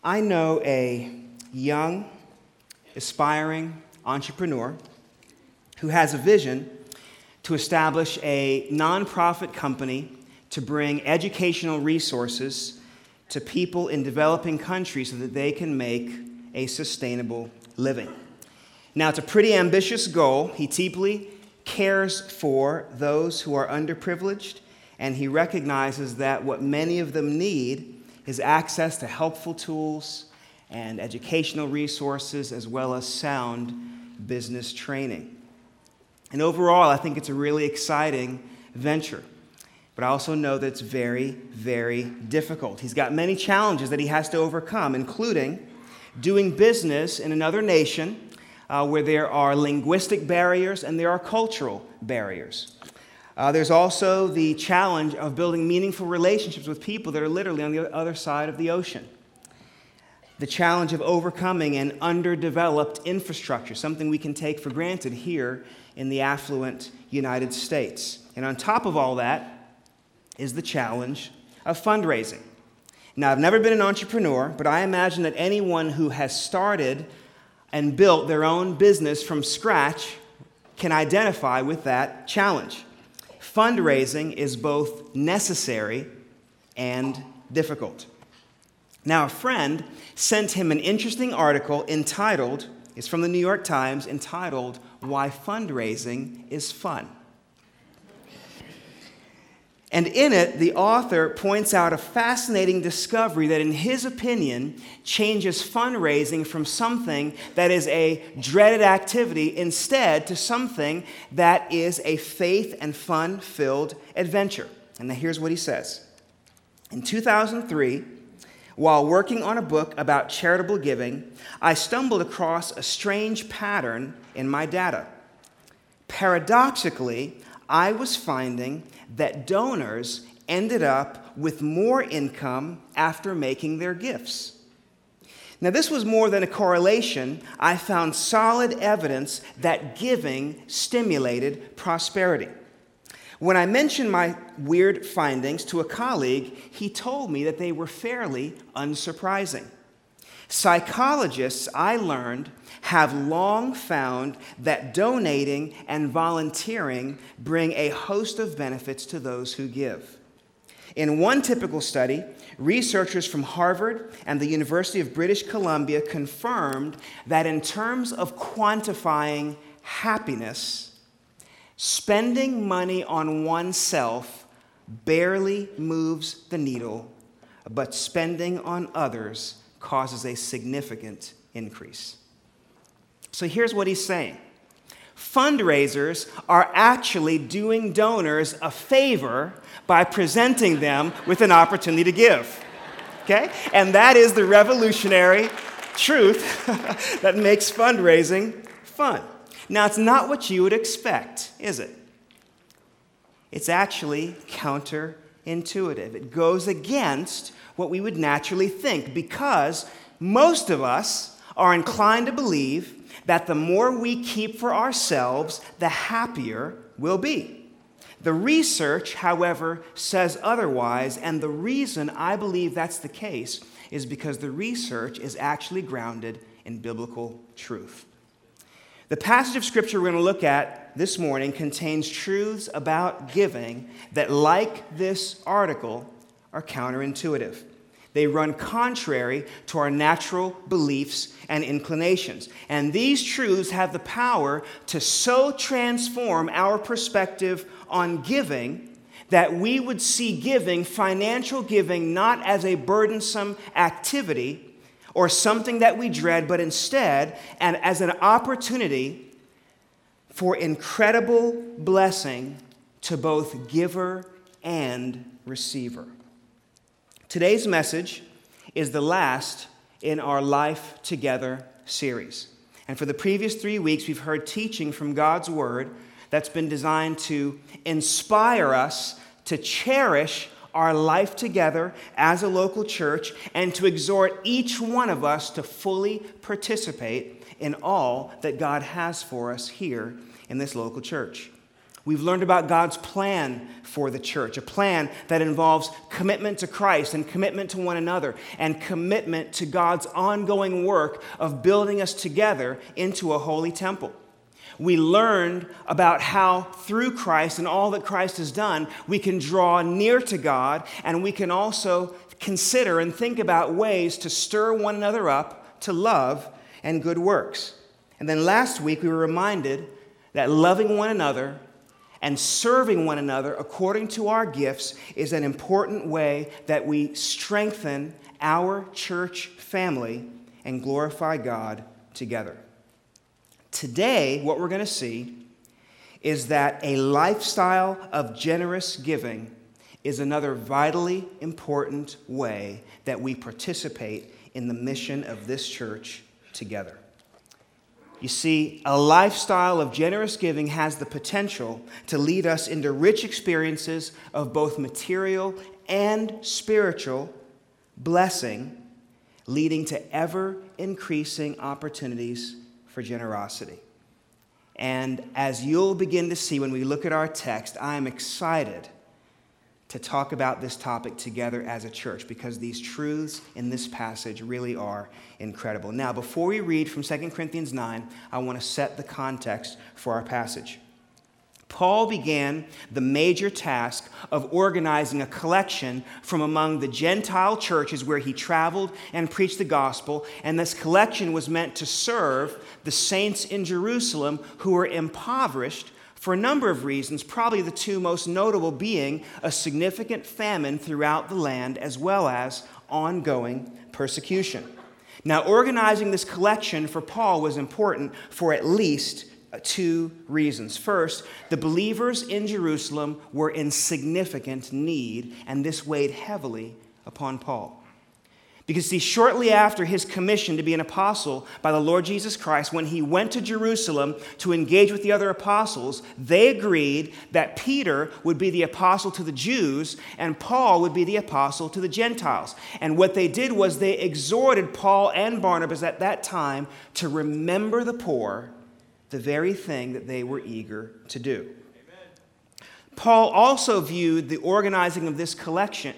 I know a young, aspiring entrepreneur who has a vision to establish a nonprofit company to bring educational resources to people in developing countries so that they can make a sustainable living. Now, it's a pretty ambitious goal. He deeply cares for those who are underprivileged, and he recognizes that what many of them need is access to helpful tools and educational resources, as well as sound business training. And overall, I think it's a really exciting venture. But I also know that it's very, very difficult. He's got many challenges that he has to overcome, including doing business in another nation where there are linguistic barriers and there are cultural barriers. There's also the challenge of building meaningful relationships with people that are literally on the other side of the ocean. The challenge of overcoming an underdeveloped infrastructure, something we can take for granted here in the affluent United States. And on top of all that is the challenge of fundraising. Now, I've never been an entrepreneur, but I imagine that anyone who has started and built their own business from scratch can identify with that challenge. Fundraising is both necessary and difficult. Now, a friend sent him an interesting article entitled, it's from the New York Times, entitled, "Why Fundraising is Fun." And in it, the author points out a fascinating discovery that, in his opinion, changes fundraising from something that is a dreaded activity instead to something that is a faith and fun-filled adventure. And now here's what he says. In 2003, while working on a book about charitable giving, I stumbled across a strange pattern in my data. Paradoxically, I was finding that donors ended up with more income after making their gifts. Now, this was more than a correlation. I found solid evidence that giving stimulated prosperity. When I mentioned my weird findings to a colleague, he told me that they were fairly unsurprising. Psychologists, I learned, have long found that donating and volunteering bring a host of benefits to those who give. In one typical study, researchers from Harvard and the University of British Columbia confirmed that in terms of quantifying happiness, spending money on oneself barely moves the needle, but spending on others causes a significant increase. So here's what he's saying. Fundraisers are actually doing donors a favor by presenting them with an opportunity to give. Okay? And that is the revolutionary truth that makes fundraising fun. Now, it's not what you would expect, is it? It's actually counterintuitive. It goes against what we would naturally think, because most of us are inclined to believe that the more we keep for ourselves, the happier we'll be. The research, however, says otherwise, and the reason I believe that's the case is because the research is actually grounded in biblical truth. The passage of Scripture we're going to look at this morning contains truths about giving that, like this article, are counterintuitive. They run contrary to our natural beliefs and inclinations. And these truths have the power to so transform our perspective on giving that we would see giving, financial giving, not as a burdensome activity or something that we dread, but instead and as an opportunity for incredible blessing to both giver and receiver. Today's message is the last in our Life Together series. And for the previous 3 weeks, we've heard teaching from God's Word that's been designed to inspire us to cherish our life together as a local church and to exhort each one of us to fully participate in all that God has for us here in this local church. We've learned about God's plan for the church, a plan that involves commitment to Christ and commitment to one another and commitment to God's ongoing work of building us together into a holy temple. We learned about how through Christ and all that Christ has done, we can draw near to God, and we can also consider and think about ways to stir one another up to love and good works. And then last week we were reminded that loving one another and serving one another according to our gifts is an important way that we strengthen our church family and glorify God together. Today, what we're going to see is that a lifestyle of generous giving is another vitally important way that we participate in the mission of this church together. You see, a lifestyle of generous giving has the potential to lead us into rich experiences of both material and spiritual blessing, leading to ever-increasing opportunities for generosity. And as you'll begin to see when we look at our text, I'm excited to talk about this topic together as a church because these truths in this passage really are incredible. Now, before we read from 2 Corinthians 9, I want to set the context for our passage. Paul began the major task of organizing a collection from among the Gentile churches where he traveled and preached the gospel, and this collection was meant to serve the saints in Jerusalem who were impoverished for a number of reasons, probably the two most notable being a significant famine throughout the land as well as ongoing persecution. Now, organizing this collection for Paul was important for at least two reasons. First, the believers in Jerusalem were in significant need, and this weighed heavily upon Paul. Because, see, shortly after his commission to be an apostle by the Lord Jesus Christ, when he went to Jerusalem to engage with the other apostles, they agreed that Peter would be the apostle to the Jews and Paul would be the apostle to the Gentiles. And what they did was they exhorted Paul and Barnabas at that time to remember the poor, the very thing that they were eager to do. Amen. Paul also viewed the organizing of this collection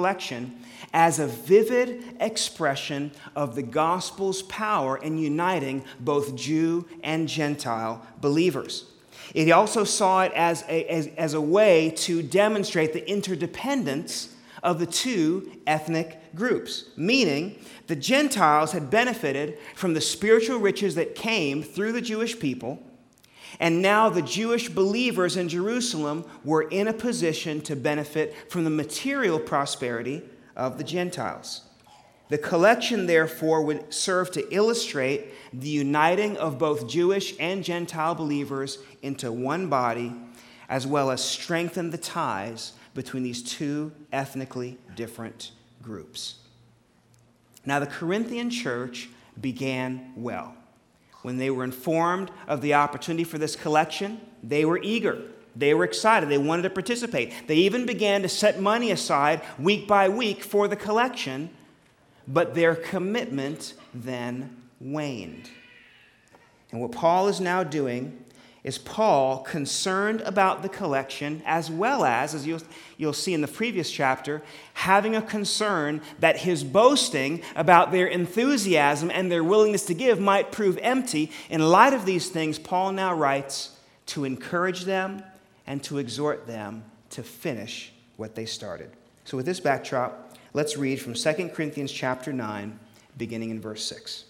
as a vivid expression of the gospel's power in uniting both Jew and Gentile believers. He also saw it as a way to demonstrate the interdependence of the two ethnic groups, meaning the Gentiles had benefited from the spiritual riches that came through the Jewish people, and now the Jewish believers in Jerusalem were in a position to benefit from the material prosperity of the Gentiles. The collection, therefore, would serve to illustrate the uniting of both Jewish and Gentile believers into one body, as well as strengthen the ties between these two ethnically different groups. Now, the Corinthian church began well. When they were informed of the opportunity for this collection, they were eager. They were excited. They wanted to participate. They even began to set money aside week by week for the collection, but their commitment then waned. And what Paul is now doing is Paul, concerned about the collection, as well as you'll see in the previous chapter, having a concern that his boasting about their enthusiasm and their willingness to give might prove empty. In light of these things, Paul now writes to encourage them and to exhort them to finish what they started. So with this backdrop, let's read from 2 Corinthians chapter 9, beginning in verse 6.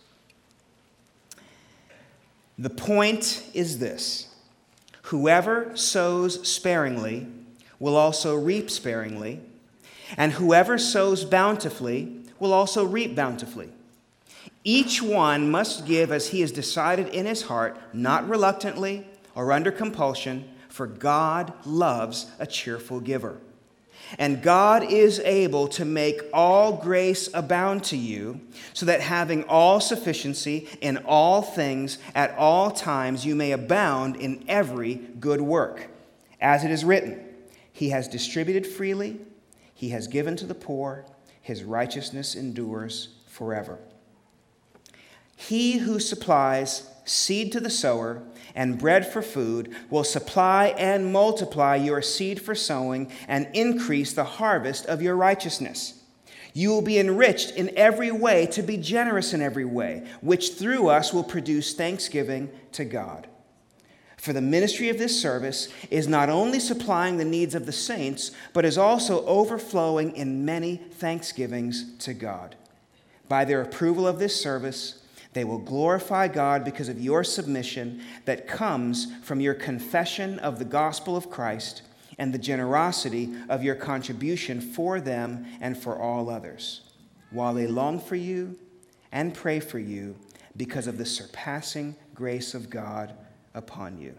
The point is this: whoever sows sparingly will also reap sparingly, and whoever sows bountifully will also reap bountifully. Each one must give as he has decided in his heart, not reluctantly or under compulsion, for God loves a cheerful giver. And God is able to make all grace abound to you, so that having all sufficiency in all things at all times, you may abound in every good work. As it is written, He has distributed freely, He has given to the poor, His righteousness endures forever. He who supplies seed to the sower and bread for food will supply and multiply your seed for sowing and increase the harvest of your righteousness. You will be enriched in every way to be generous in every way, which through us will produce thanksgiving to God. For the ministry of this service is not only supplying the needs of the saints, but is also overflowing in many thanksgivings to God. By their approval of this service, they will glorify God because of your submission that comes from your confession of the gospel of Christ and the generosity of your contribution for them and for all others, while they long for you and pray for you because of the surpassing grace of God upon you.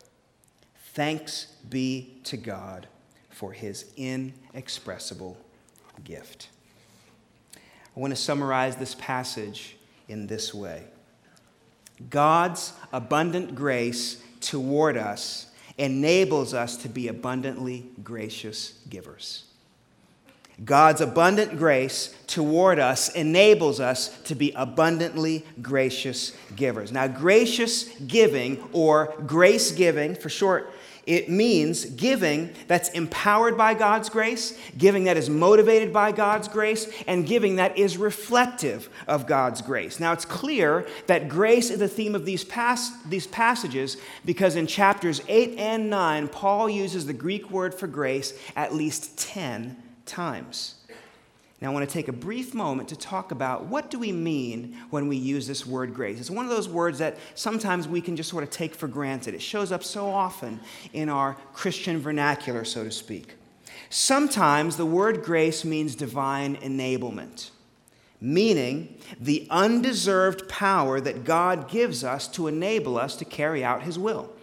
Thanks be to God for his inexpressible gift. I want to summarize this passage in this way. God's abundant grace toward us enables us to be abundantly gracious givers. God's abundant grace toward us enables us to be abundantly gracious givers. Now, gracious giving, or grace giving for short, it means giving that's empowered by God's grace, giving that is motivated by God's grace, and giving that is reflective of God's grace. Now, it's clear that grace is the theme of these passages because in chapters 8 and 9, Paul uses the Greek word for grace at least 10 times. Now, I want to take a brief moment to talk about what do we mean when we use this word grace. It's one of those words that sometimes we can just sort of take for granted. It shows up so often in our Christian vernacular, so to speak. Sometimes the word grace means divine enablement, meaning the undeserved power that God gives us to enable us to carry out his will.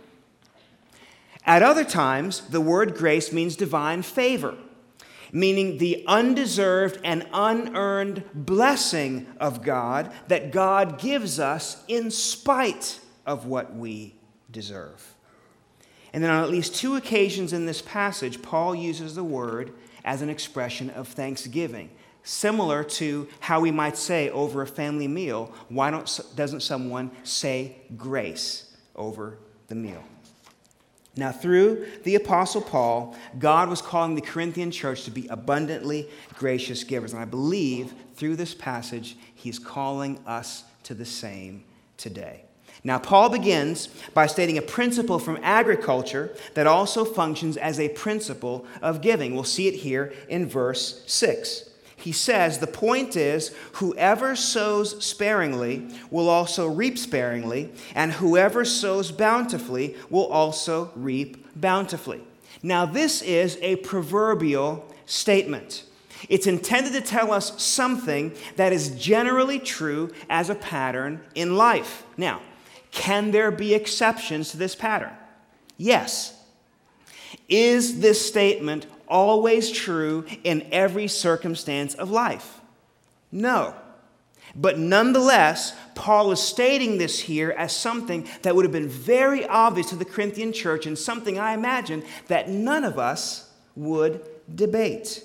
At other times, the word grace means divine favor, meaning the undeserved and unearned blessing of God that God gives us in spite of what we deserve. And then on at least 2 occasions in this passage, Paul uses the word as an expression of thanksgiving, similar to how we might say over a family meal, doesn't someone say grace over the meal? Now, through the Apostle Paul, God was calling the Corinthian church to be abundantly gracious givers. And I believe through this passage, he's calling us to the same today. Now, Paul begins by stating a principle from agriculture that also functions as a principle of giving. We'll see it here in verse 6. He says, the point is, whoever sows sparingly will also reap sparingly, and whoever sows bountifully will also reap bountifully. Now, this is a proverbial statement. It's intended to tell us something that is generally true as a pattern in life. Now, can there be exceptions to this pattern? Yes. Is this statement always true in every circumstance of life? No. But nonetheless, Paul is stating this here as something that would have been very obvious to the Corinthian church and something I imagine that none of us would debate.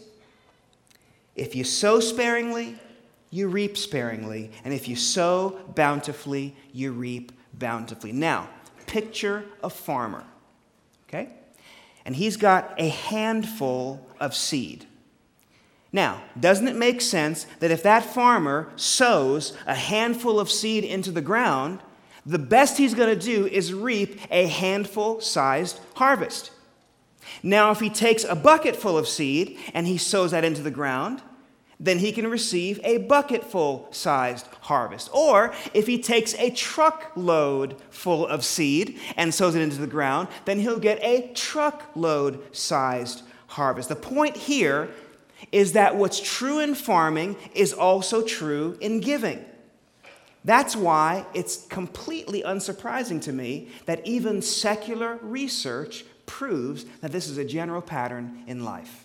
If you sow sparingly, you reap sparingly. And if you sow bountifully, you reap bountifully. Now, picture a farmer, okay? And he's got a handful of seed. Now, doesn't it make sense that if that farmer sows a handful of seed into the ground, the best he's going to do is reap a handful-sized harvest? Now, if he takes a bucket full of seed and he sows that into the ground, then he can receive a bucketful-sized harvest. Or if he takes a truckload full of seed and sows it into the ground, then he'll get a truckload-sized harvest. The point here is that what's true in farming is also true in giving. That's why it's completely unsurprising to me that even secular research proves that this is a general pattern in life.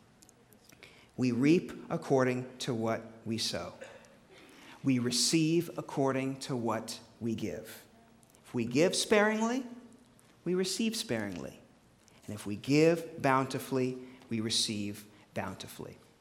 We reap according to what we sow. We receive according to what we give. If we give sparingly, we receive sparingly. And if we give bountifully, we receive bountifully.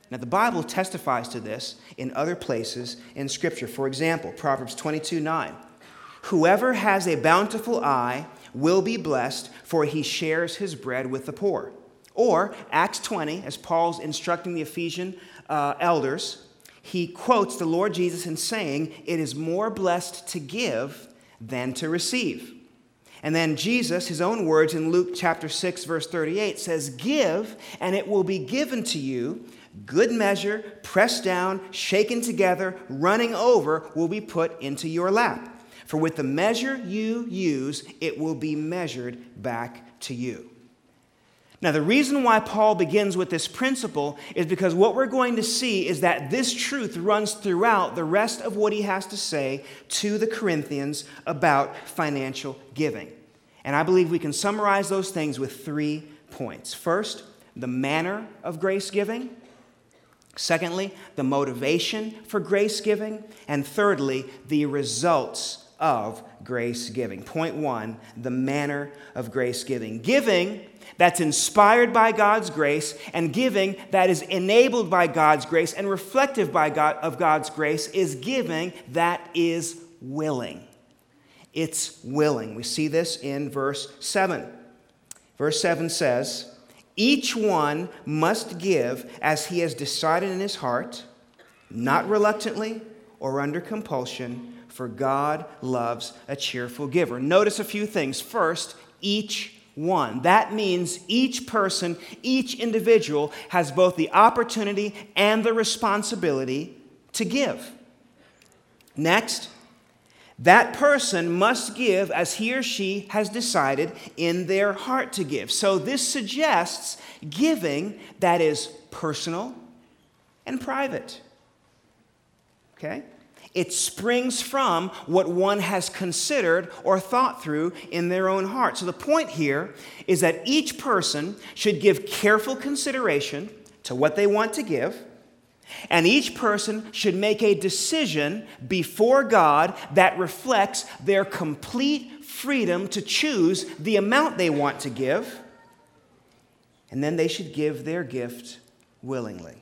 Now, the Bible testifies to this in other places in Scripture. For example, Proverbs 22:9. Whoever has a bountiful eye will be blessed, for he shares his bread with the poor. Or Acts 20, as Paul's instructing the Ephesian elders, he quotes the Lord Jesus in saying, it is more blessed to give than to receive. And then Jesus, his own words in Luke chapter 6, verse 38, says, give, and it will be given to you. Good measure, pressed down, shaken together, running over, will be put into your lap. For with the measure you use, it will be measured back to you. Now, the reason why Paul begins with this principle is because what we're going to see is that this truth runs throughout the rest of what he has to say to the Corinthians about financial giving. And I believe we can summarize those things with 3 points. First, the manner of grace giving. Secondly, the motivation for grace giving. And thirdly, the results of grace giving. Point 1, the manner of grace giving. Giving that's inspired by God's grace and giving that is enabled by God's grace and reflective of God's grace is giving that is willing. It's willing. We see this in verse 7. Verse 7 says, each one must give as he has decided in his heart, not reluctantly or under compulsion, for God loves a cheerful giver. Notice a few things. First, each one. That means each person, each individual has both the opportunity and the responsibility to give. Next, that person must give as he or she has decided in their heart to give. So this suggests giving that is personal and private. Okay? It springs from what one has considered or thought through in their own heart. So the point here is that each person should give careful consideration to what they want to give, and each person should make a decision before God that reflects their complete freedom to choose the amount they want to give, and then they should give their gift willingly.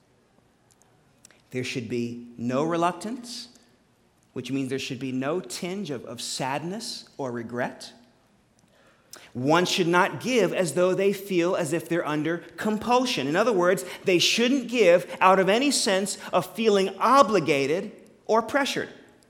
There should be no reluctance, which means there should be no tinge of sadness or regret. One should not give as though they feel as if they're under compulsion. In other words, they shouldn't give out of any sense of feeling obligated or pressured.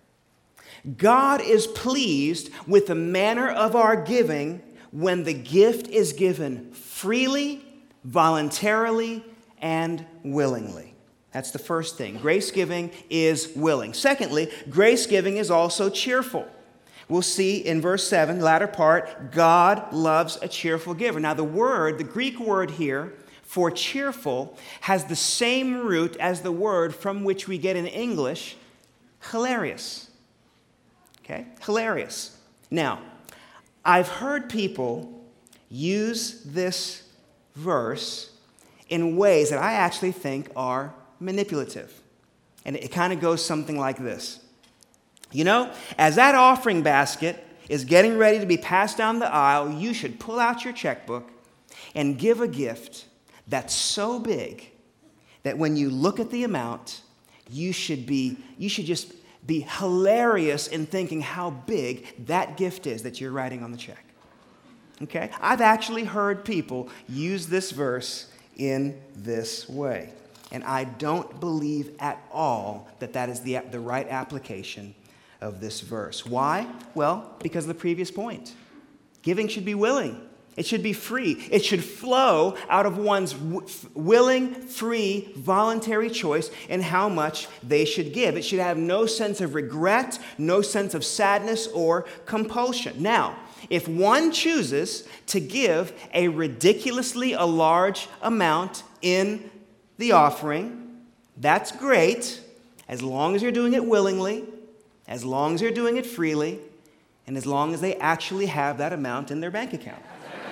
God is pleased with the manner of our giving when the gift is given freely, voluntarily, and willingly. That's the first thing. Grace giving is willing. Secondly, grace giving is also cheerful. We'll see in verse 7, latter part, God loves a cheerful giver. Now the Greek word here for cheerful has the same root as the word from which we get in English, hilarious. Okay? Hilarious. Now, I've heard people use this verse in ways that I actually think are manipulative. And it kind of goes something like this. You know, as that offering basket is getting ready to be passed down the aisle, you should pull out your checkbook and give a gift that's so big that when you look at the amount, you should just be hilarious in thinking how big that gift is that you're writing on the check. Okay? I've actually heard people use this verse in this way. And I don't believe at all that that is the right application of this verse. Why? Well, because of the previous point. Giving should be willing. It should be free. It should flow out of one's willing, free, voluntary choice in how much they should give. It should have no sense of regret, no sense of sadness or compulsion. Now, if one chooses to give a ridiculously large amount in the offering, that's great, as long as you're doing it willingly, as long as you're doing it freely, and as long as they actually have that amount in their bank account.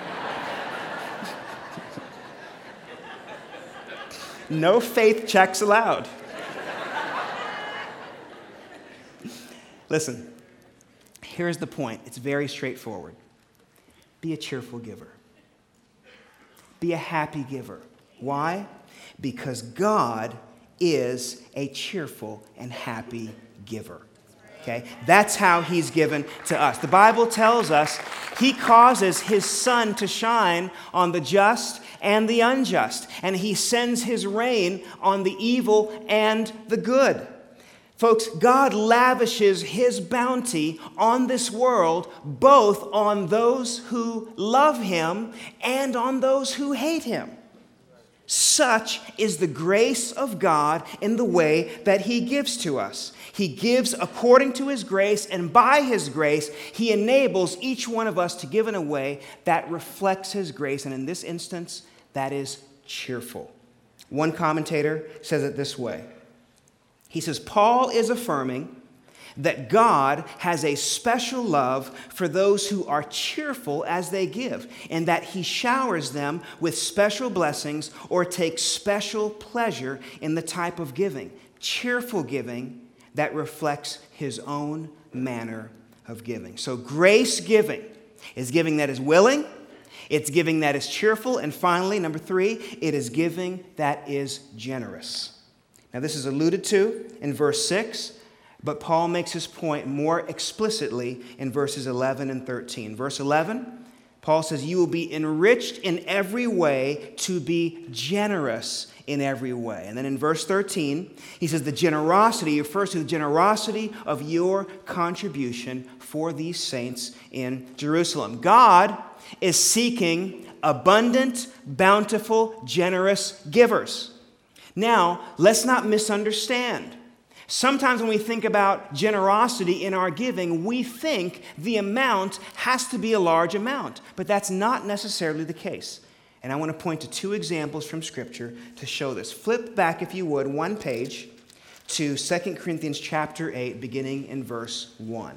No faith checks allowed. Listen, here's the point. It's very straightforward. Be a cheerful giver. Be a happy giver. Why? because God is a cheerful and happy giver. Okay? That's how he's given to us. The Bible tells us he causes his sun to shine on the just and the unjust, and he sends his rain on the evil and the good. Folks, God lavishes his bounty on this world, both on those who love him and on those who hate him. Such is the grace of God in the way that he gives to us. He gives according to his grace, and by his grace, he enables each one of us to give in a way that reflects his grace, and in this instance, that is cheerful. One commentator says it this way. He says, Paul is affirming that God has a special love for those who are cheerful as they give, and that he showers them with special blessings or takes special pleasure in the type of giving, cheerful giving that reflects his own manner of giving. So grace giving is giving that is willing, it's giving that is cheerful, and finally, number 3, it is giving that is generous. Now this is alluded to in verse 6, but Paul makes his point more explicitly in verses 11 and 13. Verse 11, Paul says, you will be enriched in every way to be generous in every way. And then in verse 13, he says the generosity, he refers to the generosity of your contribution for these saints in Jerusalem. God is seeking abundant, bountiful, generous givers. Now, let's not misunderstand. Sometimes when we think about generosity in our giving, we think the amount has to be a large amount, but that's not necessarily the case. And I want to point to 2 examples from Scripture to show this. Flip back, if you would, 1 page to 2 Corinthians chapter 8, beginning in verse 1.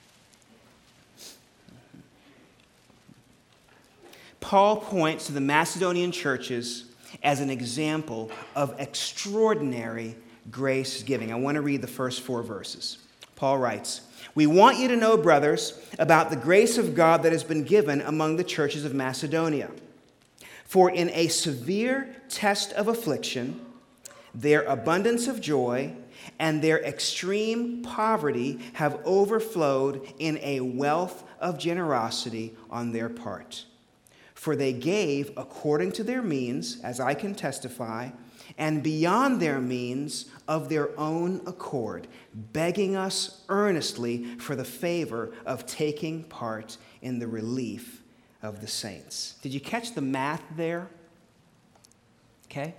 Paul points to the Macedonian churches as an example of extraordinary grace giving. I want to read the first 4 verses. Paul writes, we want you to know, brothers, about the grace of God that has been given among the churches of Macedonia. For in a severe test of affliction, their abundance of joy and their extreme poverty have overflowed in a wealth of generosity on their part. For they gave according to their means, as I can testify, and beyond their means of their own accord, begging us earnestly for the favor of taking part in the relief of the saints. Did you catch the math there? Okay.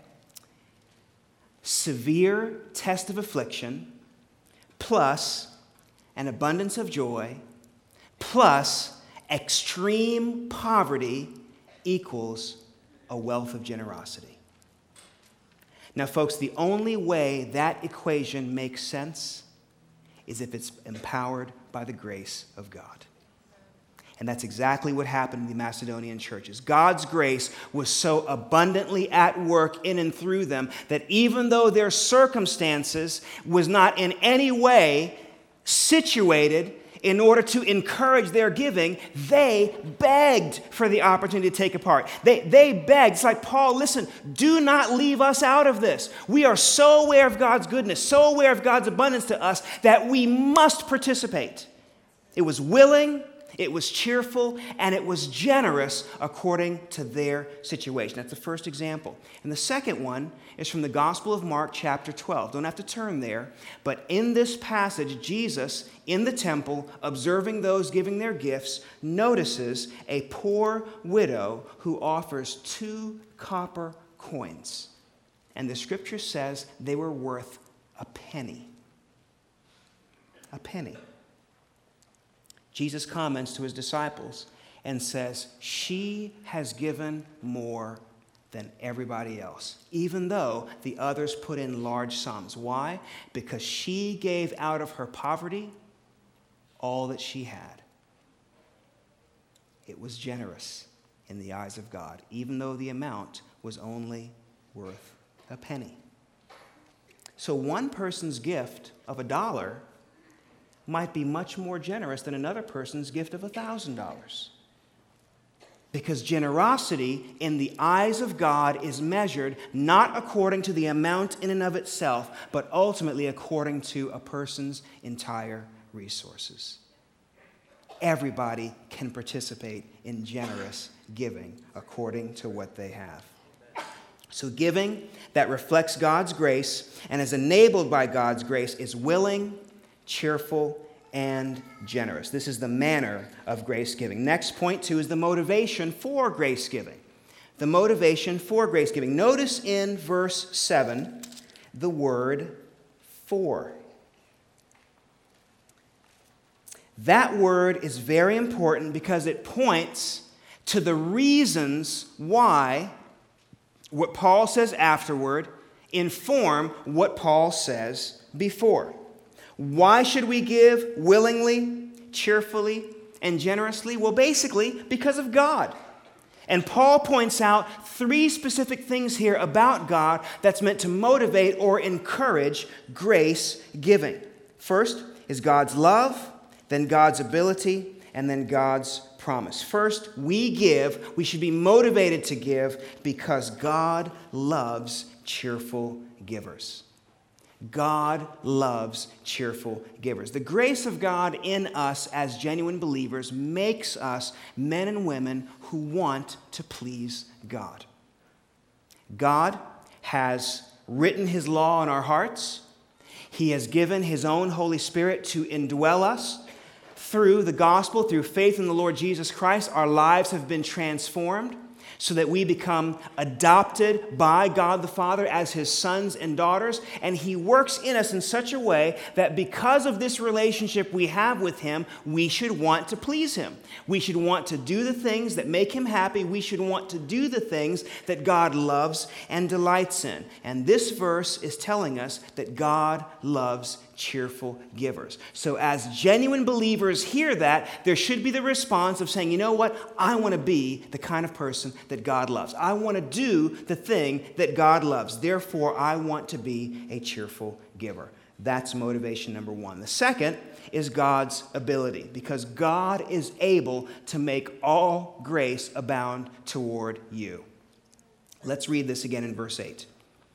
Severe test of affliction plus an abundance of joy plus extreme poverty equals a wealth of generosity. Now, folks, the only way that equation makes sense is if it's empowered by the grace of God. And that's exactly what happened in the Macedonian churches. God's grace was so abundantly at work in and through them that even though their circumstances was not in any way situated in order to encourage their giving, they begged for the opportunity to take a part. They begged. It's like, Paul, listen, do not leave us out of this. We are so aware of God's goodness, so aware of God's abundance to us that we must participate. It was willing, it was cheerful, and it was generous according to their situation. That's the first example. And the second one is from the Gospel of Mark, chapter 12. Don't have to turn there, but in this passage, Jesus, in the temple, observing those giving their gifts, notices a poor widow who offers 2 copper coins. And the scripture says they were worth a penny. A penny. Jesus comments to his disciples and says, she has given more than everybody else, even though the others put in large sums. Why? Because she gave out of her poverty all that she had. It was generous in the eyes of God, even though the amount was only worth a penny. So one person's gift of $1 might be much more generous than another person's gift of $1,000. Because generosity in the eyes of God is measured not according to the amount in and of itself, but ultimately according to a person's entire resources. Everybody can participate in generous giving according to what they have. So giving that reflects God's grace and is enabled by God's grace is willing, cheerful, and generous. This is the manner of grace giving. Next, point 2 is the motivation for grace giving. The motivation for grace giving. Notice in verse 7 the word for. That word is very important because it points to the reasons why what Paul says afterward inform what Paul says before. Why should we give willingly, cheerfully, and generously? Well, basically, because of God. And Paul points out 3 specific things here about God that's meant to motivate or encourage grace giving. First is God's love, then God's ability, and then God's promise. First, we should be motivated to give because God loves cheerful givers. God loves cheerful givers. The grace of God in us as genuine believers makes us men and women who want to please God. God has written His law in our hearts. He has given His own Holy Spirit to indwell us. Through the gospel, through faith in the Lord Jesus Christ, our lives have been transformed so that we become adopted by God the Father as His sons and daughters. And He works in us in such a way that because of this relationship we have with Him, we should want to please Him. We should want to do the things that make Him happy. We should want to do the things that God loves and delights in. And this verse is telling us that God loves cheerful givers. So as genuine believers hear that, there should be the response of saying, you know what? I want to be the kind of person that God loves. I want to do the thing that God loves. Therefore, I want to be a cheerful giver. That's motivation number 1. The second is God's ability, because God is able to make all grace abound toward you. Let's read this again in verse 8.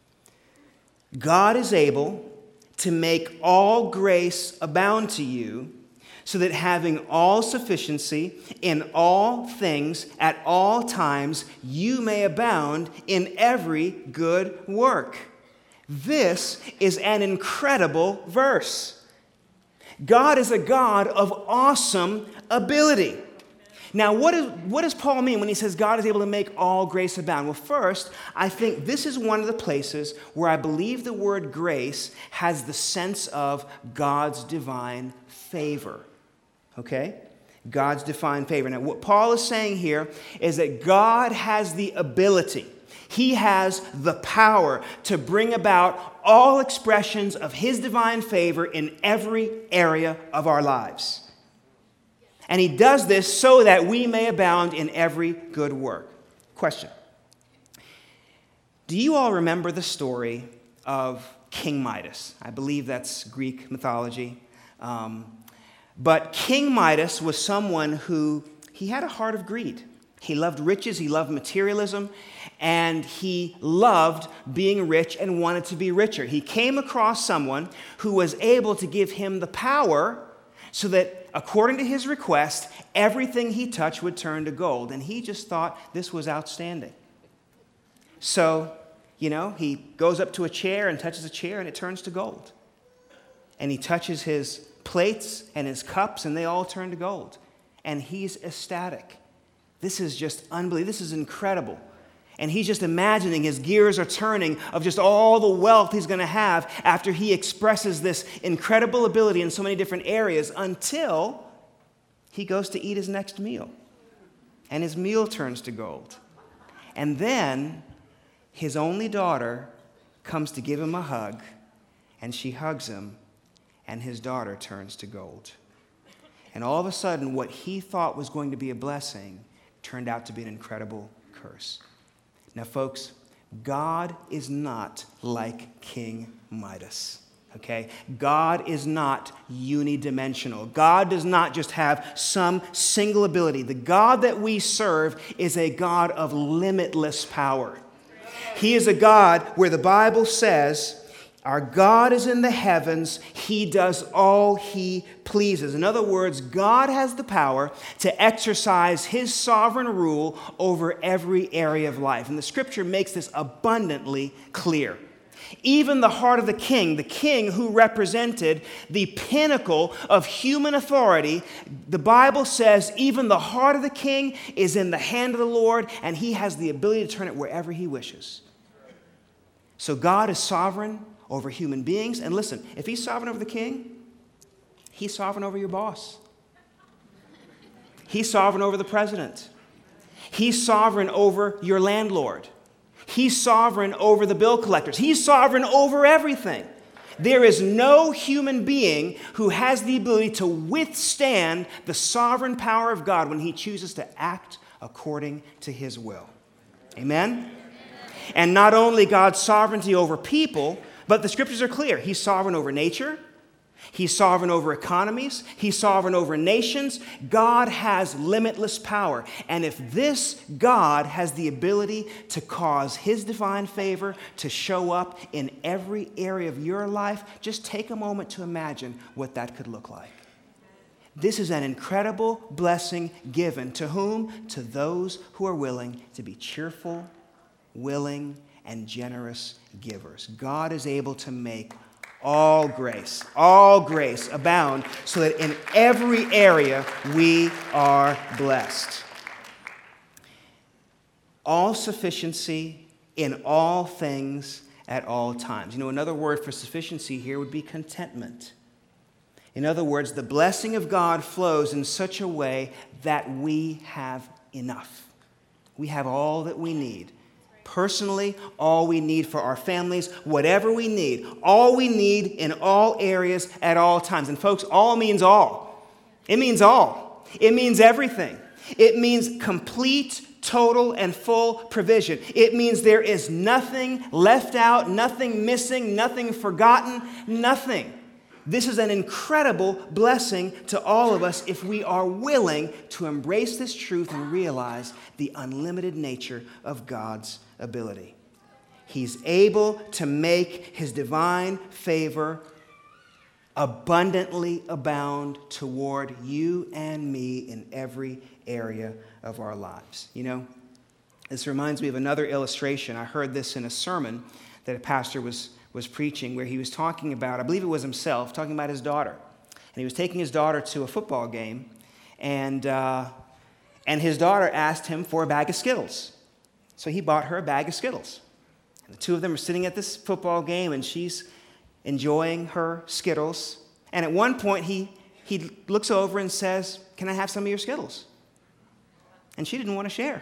God is able to make all grace abound to you, so that having all sufficiency in all things at all times, you may abound in every good work. This is an incredible verse. God is a God of awesome ability. Now, what does Paul mean when he says God is able to make all grace abound? Well, first, I think this is one of the places where I believe the word grace has the sense of God's divine favor. Okay? God's divine favor. Now, what Paul is saying here is that God has the ability, He has the power to bring about all expressions of His divine favor in every area of our lives. And He does this so that we may abound in every good work. Question. Do you all remember the story of King Midas? I believe that's Greek mythology. But King Midas was someone who, he had a heart of greed. He loved riches, he loved materialism, and he loved being rich and wanted to be richer. He came across someone who was able to give him the power so that, according to his request, everything he touched would turn to gold. And he just thought this was outstanding. So, he goes up to a chair and touches a chair and it turns to gold. And he touches his plates and his cups and they all turn to gold. And he's ecstatic. This is just unbelievable. This is incredible. And he's just imagining his gears are turning of just all the wealth he's going to have after he expresses this incredible ability in so many different areas until he goes to eat his next meal. And his meal turns to gold. And then his only daughter comes to give him a hug, and she hugs him, and his daughter turns to gold. And all of a sudden, what he thought was going to be a blessing turned out to be an incredible curse. Now, folks, God is not like King Midas, Okay? God is not unidimensional. God does not just have some single ability. The God that we serve is a God of limitless power. He is a God where the Bible says, our God is in the heavens. He does all he pleases. In other words, God has the power to exercise his sovereign rule over every area of life. And the scripture makes this abundantly clear. Even the heart of the king who represented the pinnacle of human authority, the Bible says even the heart of the king is in the hand of the Lord, and he has the ability to turn it wherever he wishes. So God is sovereign over human beings. And listen, if he's sovereign over the king, he's sovereign over your boss. He's sovereign over the president. He's sovereign over your landlord. He's sovereign over the bill collectors. He's sovereign over everything. There is no human being who has the ability to withstand the sovereign power of God when he chooses to act according to his will. Amen? And not only God's sovereignty over people, but the scriptures are clear. He's sovereign over nature. He's sovereign over economies. He's sovereign over nations. God has limitless power. And if this God has the ability to cause his divine favor to show up in every area of your life, just take a moment to imagine what that could look like. This is an incredible blessing given to whom? To those who are willing to be cheerful, willing, and generous givers. God is able to make all grace abound so that in every area we are blessed. All sufficiency in all things at all times. You know, another word for sufficiency here would be contentment. In other words, the blessing of God flows in such a way that we have enough. We have all that we need. Personally, all we need for our families, whatever we need, all we need in all areas at all times. And folks, all means all. It means all. It means everything. It means complete, total, and full provision. It means there is nothing left out, nothing missing, nothing forgotten, nothing. This is an incredible blessing to all of us if we are willing to embrace this truth and realize the unlimited nature of God's ability. He's able to make his divine favor abundantly abound toward you and me in every area of our lives. You know, this reminds me of another illustration. I heard this in a sermon that a pastor was preaching where he was talking about, I believe it was himself, talking about his daughter. And he was taking his daughter to a football game, and his daughter asked him for a bag of Skittles. So he bought her a bag of Skittles. And the two of them are sitting at this football game, and she's enjoying her Skittles. And at one point, he looks over and says, "Can I have some of your Skittles?" And she didn't want to share.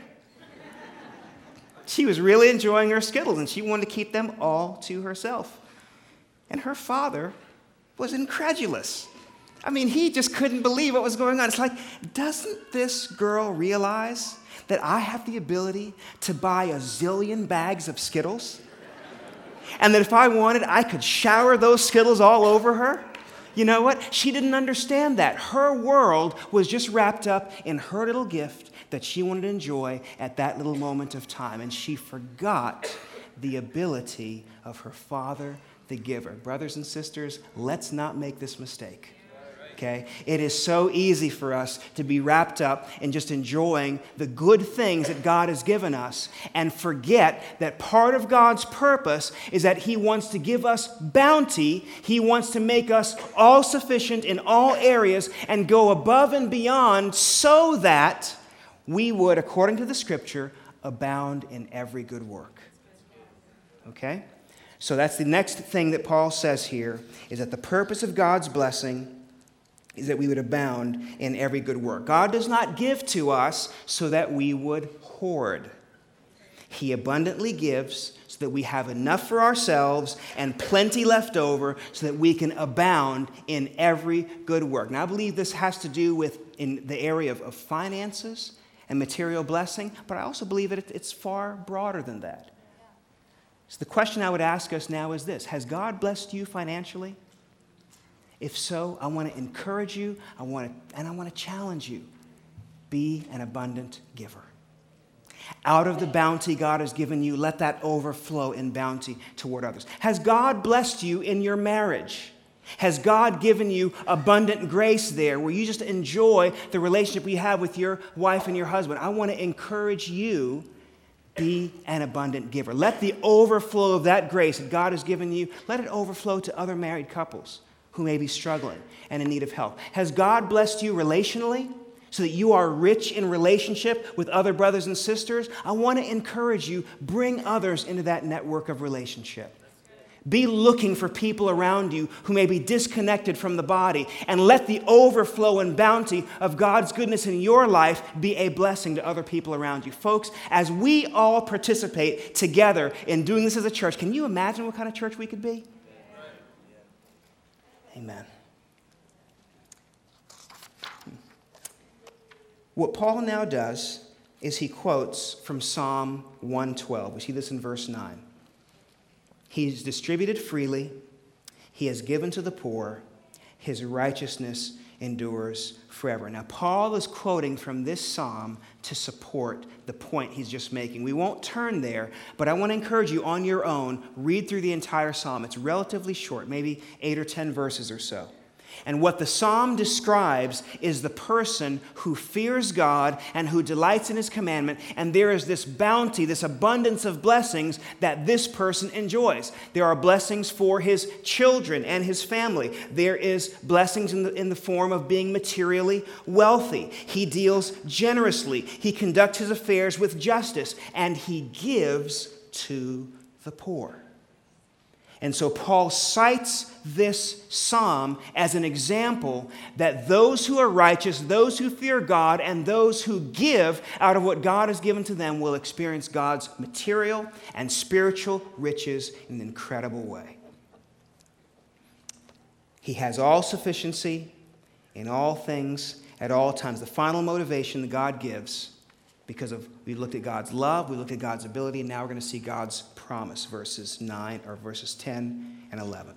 She was really enjoying her Skittles, and she wanted to keep them all to herself. And her father was incredulous. I mean, he just couldn't believe what was going on. It's like, doesn't this girl realize that I have the ability to buy a zillion bags of Skittles? And that if I wanted, I could shower those Skittles all over her? You know what? She didn't understand that. Her world was just wrapped up in her little gift that she wanted to enjoy at that little moment of time. And she forgot the ability of her Father, the giver. Brothers and sisters, let's not make this mistake. Okay? It is so easy for us to be wrapped up in just enjoying the good things that God has given us and forget that part of God's purpose is that he wants to give us bounty. He wants to make us all sufficient in all areas and go above and beyond so that we would, according to the scripture, abound in every good work. Okay? So that's the next thing that Paul says here, is that the purpose of God's blessing is that we would abound in every good work. God does not give to us so that we would hoard. He abundantly gives so that we have enough for ourselves and plenty left over so that we can abound in every good work. Now, I believe this has to do with in the area of finances and material blessing, but I also believe that it's far broader than that. So the question I would ask us now is this: has God blessed you financially? If so, I want to encourage you, I want to challenge you. Be an abundant giver. Out of the bounty God has given you, let that overflow in bounty toward others. Has God blessed you in your marriage? Has God given you abundant grace there where you just enjoy the relationship you have with your wife and your husband? I want to encourage you, be an abundant giver. Let the overflow of that grace that God has given you, let it overflow to other married couples who may be struggling and in need of help. Has God blessed you relationally so that you are rich in relationship with other brothers and sisters? I want to encourage you, bring others into that network of relationship. Be looking for people around you who may be disconnected from the body, and let the overflow and bounty of God's goodness in your life be a blessing to other people around you. Folks, as we all participate together in doing this as a church, can you imagine what kind of church we could be? Amen. What Paul now does is he quotes from Psalm 112. We see this in verse 9. He's distributed freely. He has given to the poor. His righteousness endures forever. Now, Paul is quoting from this psalm to support the point he's just making. We won't turn there, but I want to encourage you on your own, read through the entire psalm. It's relatively short, maybe 8 or 10 verses or so. And what the psalm describes is the person who fears God and who delights in his commandment, and there is this bounty, this abundance of blessings that this person enjoys. There are blessings for his children and his family. There is blessings in the form of being materially wealthy. He deals generously. He conducts his affairs with justice, and he gives to the poor. And so Paul cites this psalm as an example that those who are righteous, those who fear God, and those who give out of what God has given to them will experience God's material and spiritual riches in an incredible way. He has all sufficiency in all things at all times. The final motivation that God gives, because we looked at God's love, we looked at God's ability, and now we're going to see God's promise, verses 10 and 11.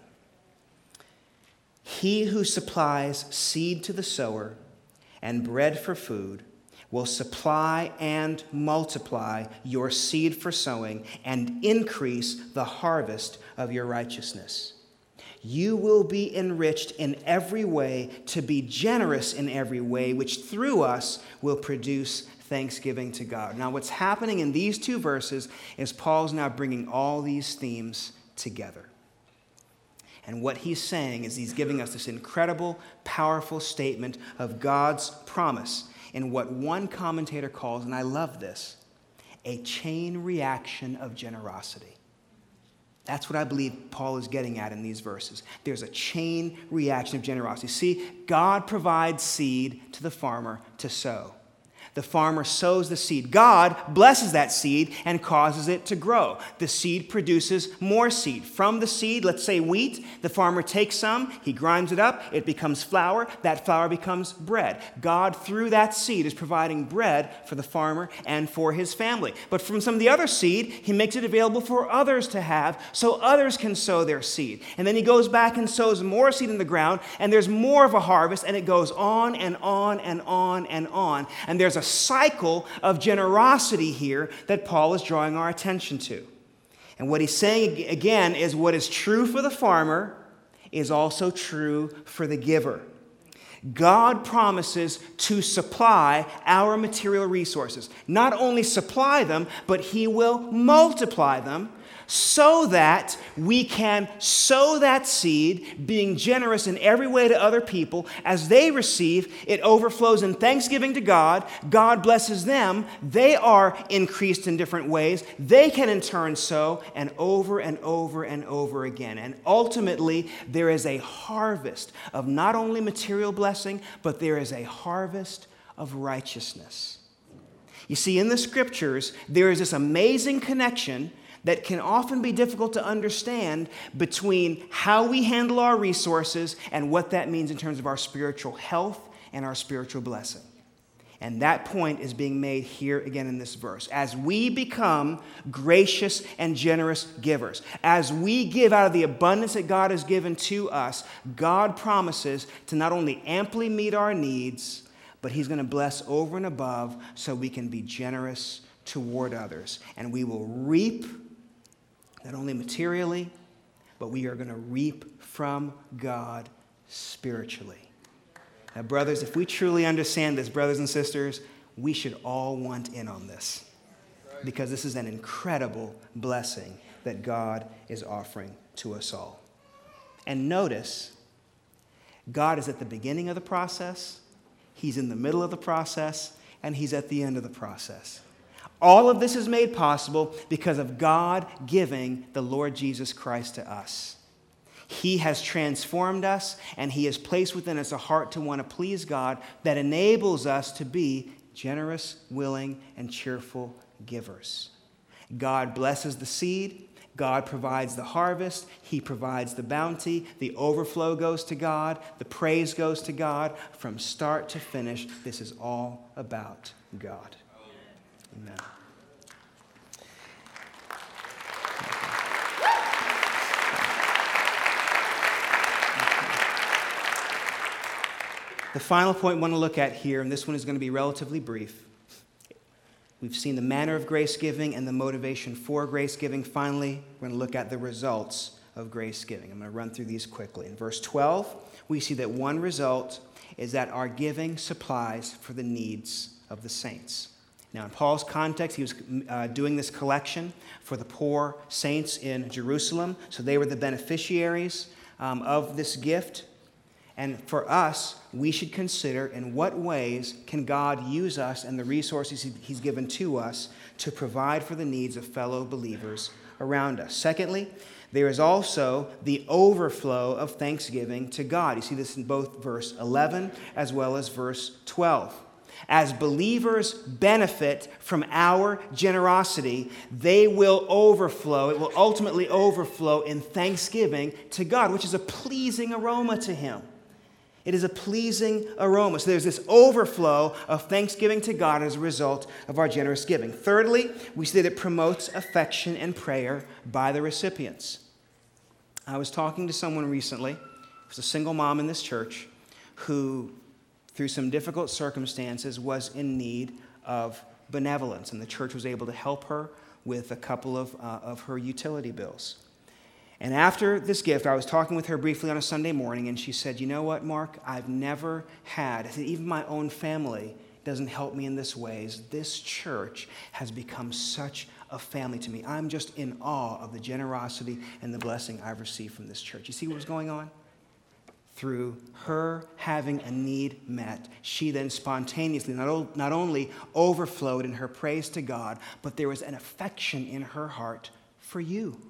He who supplies seed to the sower and bread for food will supply and multiply your seed for sowing and increase the harvest of your righteousness. You will be enriched in every way to be generous in every way, which through us will produce thanksgiving to God. Now, what's happening in these two verses is Paul's now bringing all these themes together. And what he's saying is he's giving us this incredible, powerful statement of God's promise in what one commentator calls, and I love this, a chain reaction of generosity. That's what I believe Paul is getting at in these verses. There's a chain reaction of generosity. See, God provides seed to the farmer to sow. The farmer sows the seed. God blesses that seed and causes it to grow. The seed produces more seed. From the seed, let's say wheat, the farmer takes some, he grinds it up, it becomes flour, that flour becomes bread. God, through that seed, is providing bread for the farmer and for his family. But from some of the other seed, he makes it available for others to have so others can sow their seed. And then he goes back and sows more seed in the ground, and there's more of a harvest, and it goes on and on and on and on. And there's a cycle of generosity here that Paul is drawing our attention to. And what he's saying again is what is true for the farmer is also true for the giver. God promises to supply our material resources. Not only supply them, but he will multiply them so that we can sow that seed, being generous in every way to other people. As they receive, it overflows in thanksgiving to God. God blesses them. They are increased in different ways. They can in turn sow, and over and over and over again. And ultimately, there is a harvest of not only material blessing, but there is a harvest of righteousness. You see, in the scriptures, there is this amazing connection that can often be difficult to understand between how we handle our resources and what that means in terms of our spiritual health and our spiritual blessing. And that point is being made here again in this verse. As we become gracious and generous givers, as we give out of the abundance that God has given to us, God promises to not only amply meet our needs, but he's going to bless over and above so we can be generous toward others. And we will reap, not only materially, but we are going to reap from God spiritually. Now, brothers, if we truly understand this, brothers and sisters, we should all want in on this, because this is an incredible blessing that God is offering to us all. And notice, God is at the beginning of the process, he's in the middle of the process, and he's at the end of the process. All of this is made possible because of God giving the Lord Jesus Christ to us. He has transformed us, and he has placed within us a heart to want to please God that enables us to be generous, willing, and cheerful givers. God blesses the seed. God provides the harvest. He provides the bounty. The overflow goes to God. The praise goes to God. From start to finish, this is all about God. Amen. The final point we want to look at here, and this one is going to be relatively brief. We've seen the manner of grace giving and the motivation for grace giving. Finally, we're going to look at the results of grace giving. I'm going to run through these quickly. In verse 12, we see that one result is that our giving supplies for the needs of the saints. Now, in Paul's context, he was doing this collection for the poor saints in Jerusalem, so they were the beneficiaries of this gift. And for us, we should consider in what ways can God use us and the resources he's given to us to provide for the needs of fellow believers around us. Secondly, there is also the overflow of thanksgiving to God. You see this in both verse 11 as well as verse 12. As believers benefit from our generosity, they will overflow. It will ultimately overflow in thanksgiving to God, which is a pleasing aroma to him. It is a pleasing aroma. So there's this overflow of thanksgiving to God as a result of our generous giving. Thirdly, we see that it promotes affection and prayer by the recipients. I was talking to someone recently, who's a single mom in this church, who, through some difficult circumstances, was in need of benevolence, and the church was able to help her with a couple of her utility bills. And after this gift, I was talking with her briefly on a Sunday morning, and she said, "You know what, Mark? I've never had, I said, even my own family doesn't help me in this ways. This church has become such a family to me. I'm just in awe of the generosity and the blessing I've received from this church." You see what was going on? Through her having a need met, she then spontaneously not only overflowed in her praise to God, but there was an affection in her heart for you.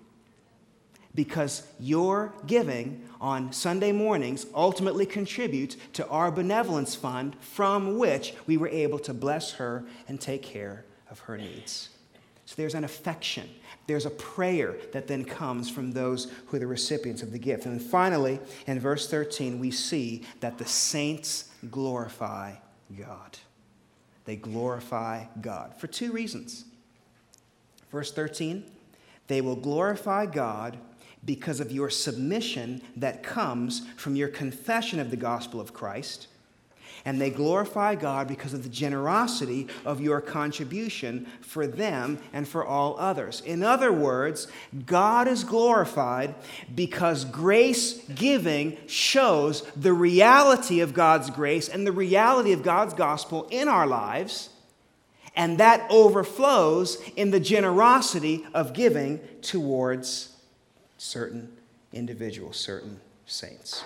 Because your giving on Sunday mornings ultimately contributes to our benevolence fund, from which we were able to bless her and take care of her needs. So there's an affection. There's a prayer that then comes from those who are the recipients of the gift. And then finally, in verse 13, we see that the saints glorify God. They glorify God for two reasons. Verse 13, they will glorify God because of your submission that comes from your confession of the gospel of Christ. And they glorify God because of the generosity of your contribution for them and for all others. In other words, God is glorified because grace giving shows the reality of God's grace and the reality of God's gospel in our lives. And that overflows in the generosity of giving towards certain individuals, certain saints.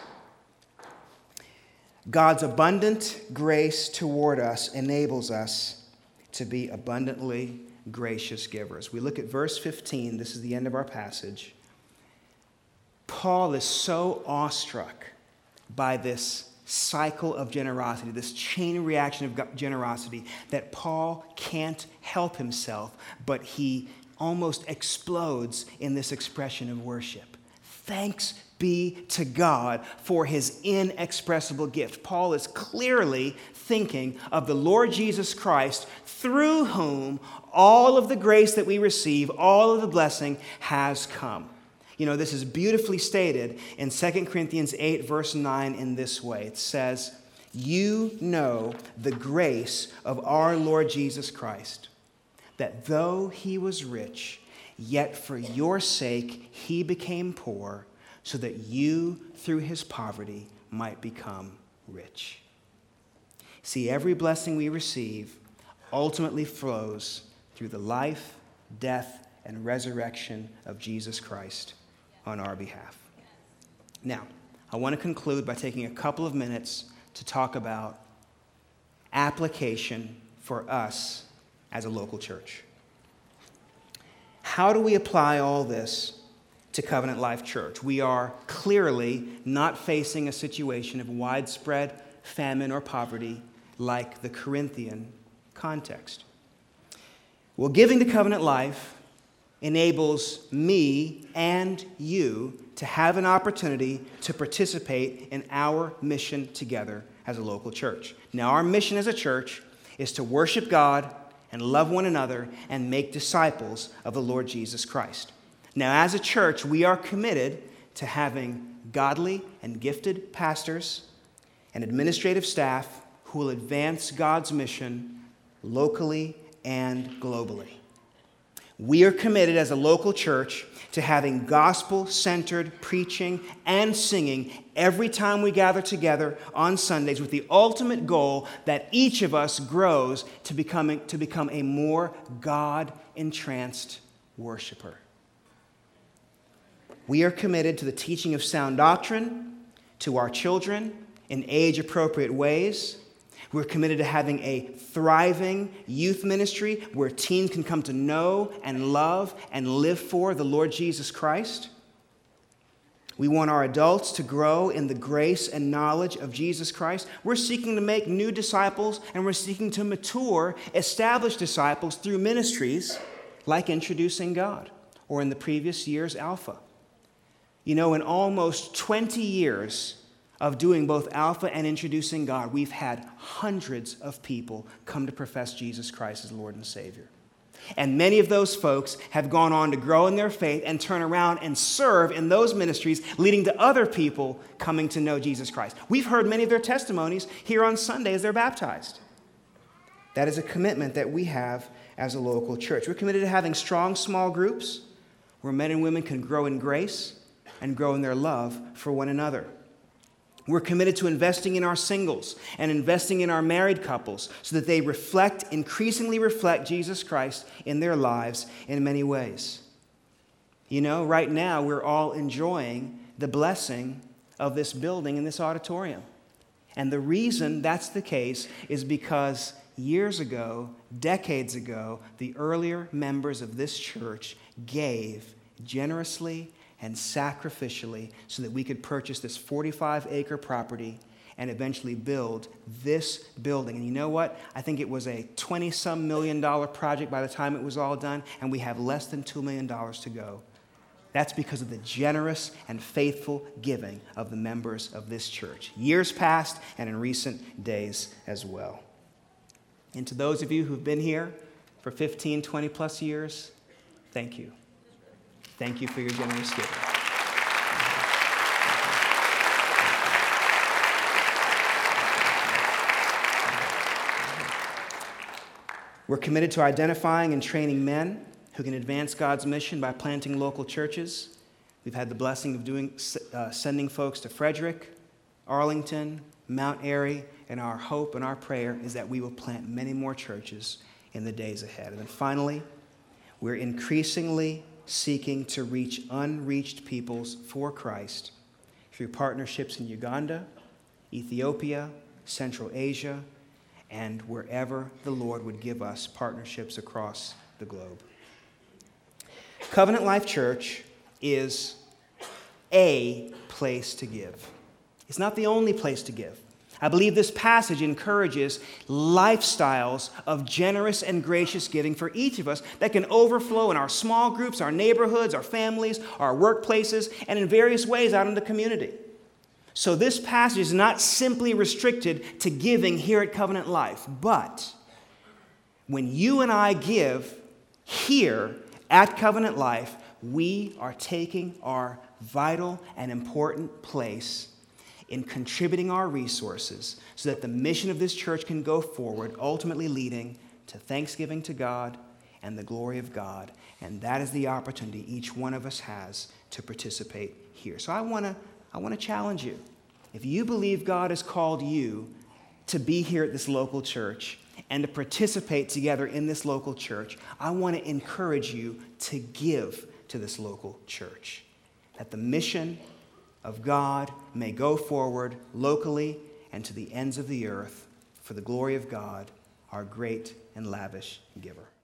God's abundant grace toward us enables us to be abundantly gracious givers. We look at verse 15. This is the end of our passage. Paul is so awestruck by this cycle of generosity, this chain reaction of generosity, that Paul can't help himself, but he almost explodes in this expression of worship. Thanks be to God for his inexpressible gift. Paul is clearly thinking of the Lord Jesus Christ, through whom all of the grace that we receive, all of the blessing has come. You know, this is beautifully stated in 2 Corinthians 8, verse 9 in this way. It says, "You know the grace of our Lord Jesus Christ, that though he was rich, yet for your sake he became poor, so that you through his poverty might become rich." See, every blessing we receive ultimately flows through the life, death, and resurrection of Jesus Christ on our behalf. Now, I want to conclude by taking a couple of minutes to talk about application for us as a local church. How do we apply all this to Covenant Life Church? We are clearly not facing a situation of widespread famine or poverty like the Corinthian context. Well, giving to Covenant Life enables me and you to have an opportunity to participate in our mission together as a local church. Now, our mission as a church is to worship God and love one another and make disciples of the Lord Jesus Christ. Now, as a church, we are committed to having godly and gifted pastors and administrative staff who will advance God's mission locally and globally. We are committed as a local church to having gospel-centered preaching and singing every time we gather together on Sundays, with the ultimate goal that each of us grows to become a more God-entranced worshiper. We are committed to the teaching of sound doctrine to our children in age-appropriate ways. We're committed to having a thriving youth ministry where teens can come to know and love and live for the Lord Jesus Christ. We want our adults to grow in the grace and knowledge of Jesus Christ. We're seeking to make new disciples, and we're seeking to mature established disciples through ministries like Introducing God, or in the previous year's Alpha. You know, in almost 20 years of doing both Alpha and Introducing God, we've had hundreds of people come to profess Jesus Christ as Lord and Savior. And many of those folks have gone on to grow in their faith and turn around and serve in those ministries, leading to other people coming to know Jesus Christ. We've heard many of their testimonies here on Sunday as they're baptized. That is a commitment that we have as a local church. We're committed to having strong small groups where men and women can grow in grace and grow in their love for one another. We're committed to investing in our singles and investing in our married couples so that they increasingly reflect Jesus Christ in their lives in many ways. You know, right now we're all enjoying the blessing of this building and this auditorium. And the reason that's the case is because years ago, decades ago, the earlier members of this church gave generously and sacrificially so that we could purchase this 45-acre property and eventually build this building. And you know what? I think it was a $20-some million project by the time it was all done, and we have less than $2 million to go. That's because of the generous and faithful giving of the members of this church, years past and in recent days as well. And to those of you who've been here for 15, 20 plus years, thank you. Thank you for your generous giving. We're committed to identifying and training men who can advance God's mission by planting local churches. We've had the blessing of sending folks to Frederick, Arlington, Mount Airy, and our hope and our prayer is that we will plant many more churches in the days ahead. And then finally, we're increasingly seeking to reach unreached peoples for Christ through partnerships in Uganda, Ethiopia, Central Asia, and wherever the Lord would give us partnerships across the globe. Covenant Life Church is a place to give. It's not the only place to give. I believe this passage encourages lifestyles of generous and gracious giving for each of us that can overflow in our small groups, our neighborhoods, our families, our workplaces, and in various ways out in the community. So this passage is not simply restricted to giving here at Covenant Life, but when you and I give here at Covenant Life, we are taking our vital and important place in contributing our resources so that the mission of this church can go forward, ultimately leading to thanksgiving to God and the glory of God. And that is the opportunity each one of us has to participate here. So I want to challenge you. If you believe God has called you to be here at this local church and to participate together in this local church, I want to encourage you to give to this local church, that the mission of God may go forward locally and to the ends of the earth for the glory of God, our great and lavish giver.